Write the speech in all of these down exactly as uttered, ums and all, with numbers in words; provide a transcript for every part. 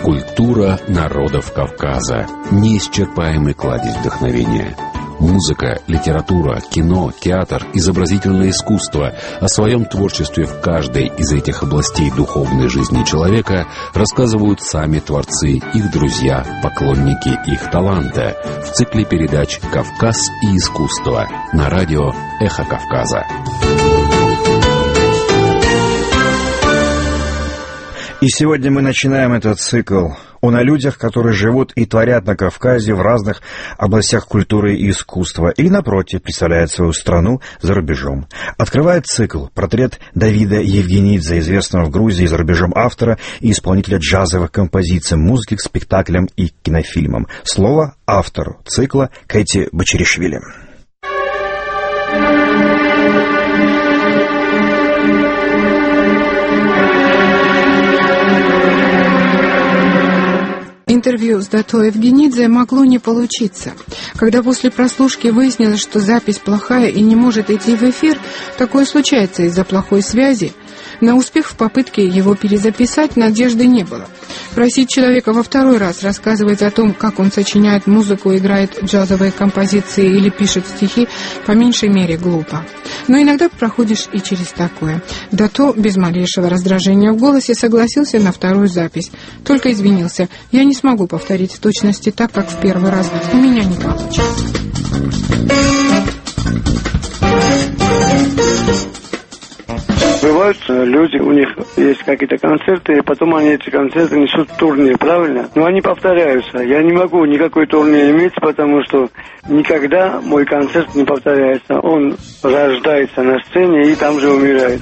Культура народов Кавказа. Неисчерпаемый кладезь вдохновения. Музыка, литература, кино, театр, изобразительное искусство. О своем творчестве в каждой из этих областей духовной жизни человека рассказывают сами творцы, их друзья, поклонники их таланта в цикле передач «Кавказ и искусство» на радио «Эхо Кавказа». И сегодня мы начинаем этот цикл. Он о людях, которые живут и творят на Кавказе в разных областях культуры и искусства, или, напротив, представляют свою страну за рубежом. Открывает цикл портрет Давида Евгенидзе, известного в Грузии за рубежом автора и исполнителя джазовых композиций, музыки к спектаклям и кинофильмам. Слово автору цикла Кэти Бачеришвили. Интервью с Дато Евгенидзе могло не получиться. Когда после прослушки выяснилось, что запись плохая и не может идти в эфир, такое случается из-за плохой связи, на успех в попытке его перезаписать надежды не было. Просить человека во второй раз рассказывать о том, как он сочиняет музыку, играет джазовые композиции или пишет стихи, по меньшей мере глупо. Но иногда проходишь и через такое. Дато без малейшего раздражения в голосе согласился на вторую запись. Только извинился: я не смогу повторить в точности так, как в первый раз. У меня не получится. Бывают люди, у них есть какие-то концерты, и потом они эти концерты несут в турне, правильно? Но они повторяются. Я не могу никакой турне иметь, потому что никогда мой концерт не повторяется. Он рождается на сцене и там же умирает.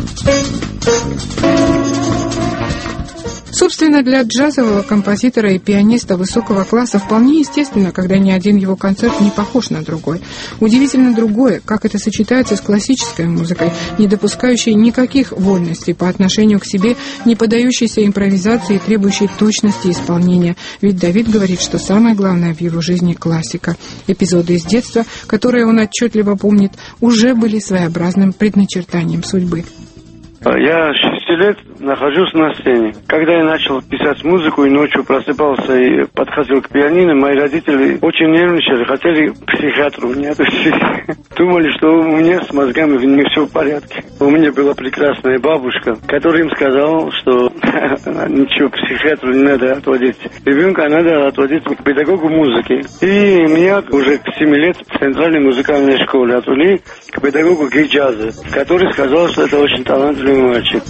Собственно, для джазового композитора и пианиста высокого класса вполне естественно, когда ни один его концерт не похож на другой. Удивительно другое, как это сочетается с классической музыкой, не допускающей никаких вольностей по отношению к себе, не поддающейся импровизации и требующей точности исполнения. Ведь Давид говорит, что самое главное в его жизни — классика. Эпизоды из детства, которые он отчетливо помнит, уже были своеобразным предначертанием судьбы. Я шести лет нахожусь на сцене. Когда я начал писать музыку и ночью просыпался и подходил к пианино, мои родители очень нервничали, хотели к психиатру меня отвезти. Думали, что у меня с мозгами не все в порядке. У меня была прекрасная бабушка, которая им сказала, что ничего, к психиатру не надо отводить ребенка, а надо отводить к педагогу музыки. И меня уже к семи лет в Центральной музыкальной школе отвели к педагогу гей-джаза, который сказал, что это очень талантливый мальчик.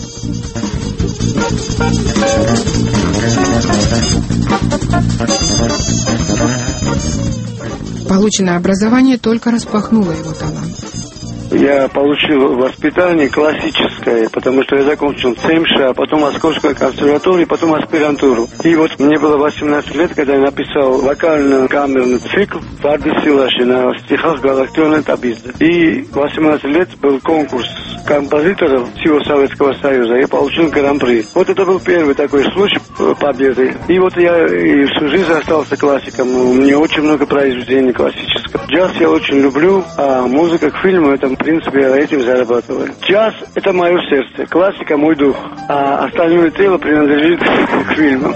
Полученное образование только распахнуло его талант. Я получил воспитание классическое, потому что я закончил ЦМШ, а потом Московскую консерваторию, потом аспирантуру. И вот мне было восемнадцать лет, когда я написал вокально-камерный цикл «Варды Силаши» на стихах Галактиона Табизда. И восемнадцать лет был конкурс композиторов всего Советского Союза. Я получил гран-при. Вот это был первый такой случай победы. И вот я и всю жизнь остался классиком. Мне очень много произведений классического. Джаз я очень люблю, а музыка к фильму — это, в принципе, я этим зарабатываю. Джаз — это мое сердце, классика — мой дух, а остальное тело принадлежит к фильмам.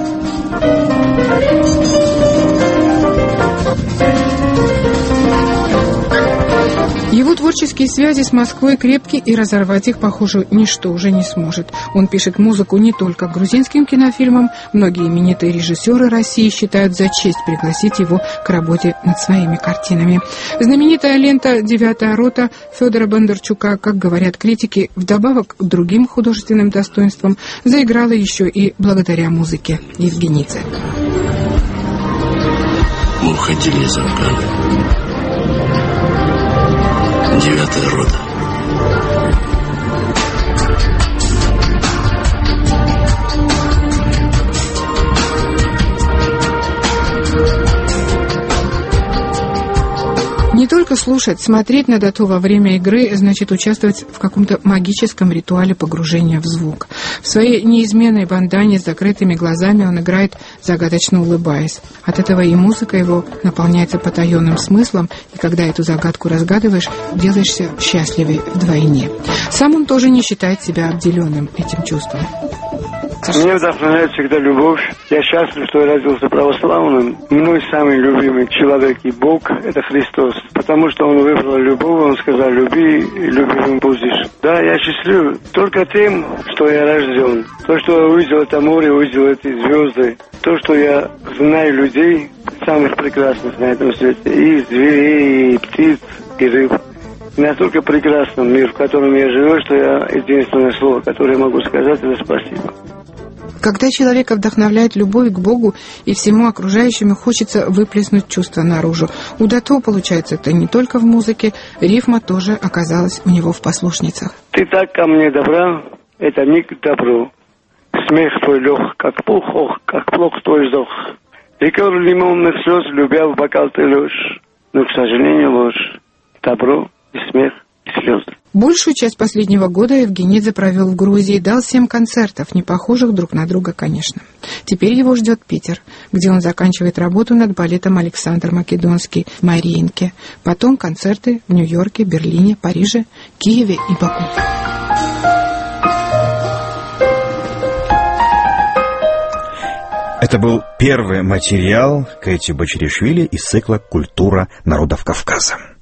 Его творческие связи с Москвой крепки, и разорвать их, похоже, ничто уже не сможет. Он пишет музыку не только к грузинским кинофильмам. Многие именитые режиссеры России считают за честь пригласить его к работе над своими картинами. Знаменитая лента «Девятая рота» Федора Бондарчука, как говорят критики, вдобавок к другим художественным достоинствам, заиграла еще и благодаря музыке Евгенидзе. Мы уходили из Афгана. Девятая рота. Не только слушать, смотреть на Дато во время игры значит участвовать в каком-то магическом ритуале погружения в звук. В своей неизменной бандане с закрытыми глазами он играет, загадочно улыбаясь. От этого и музыка его наполняется потаенным смыслом, и когда эту загадку разгадываешь, делаешься счастливее вдвойне. Сам он тоже не считает себя обделенным этим чувством. содержит? Мне вдохновляет всегда любовь. Я счастлив, что я родился православным. Мой самый любимый человек и Бог – это Христос. Потому что Он выбрал любовь, Он сказал, люби, и любимым будешь. Да, я счастлив только тем, что я рожден. То, что я увидел это море, увидел эти звезды. То, что я знаю людей, самых прекрасных на этом свете. И зверей, и птиц, и рыб. Настолько прекрасный мир, в котором я живу, что я единственное слово, которое я могу сказать, это спасибо. Когда человека вдохновляет любовь к Богу и всему окружающему, хочется выплеснуть чувства наружу. У Дато, получается, это не только в музыке, рифма тоже оказалась у него в послушницах. Ты так ко мне добра, это не к добру. Смех твой лег, как пух, ох, как плох твой вздох. Ликер лимонных слез, любя в бокал ты лёшь. Но, к сожалению, ложь. Добро и смех, и слезы. Большую часть последнего года Евгенидзе провел в Грузии и дал семь концертов, не похожих друг на друга, конечно. Теперь его ждет Питер, где он заканчивает работу над балетом «Александр Македонский» в Мариинке. Потом концерты в Нью-Йорке, Берлине, Париже, Киеве и Баку. Это был первый материал Кэти Бачаришвили из цикла «Культура народов Кавказа».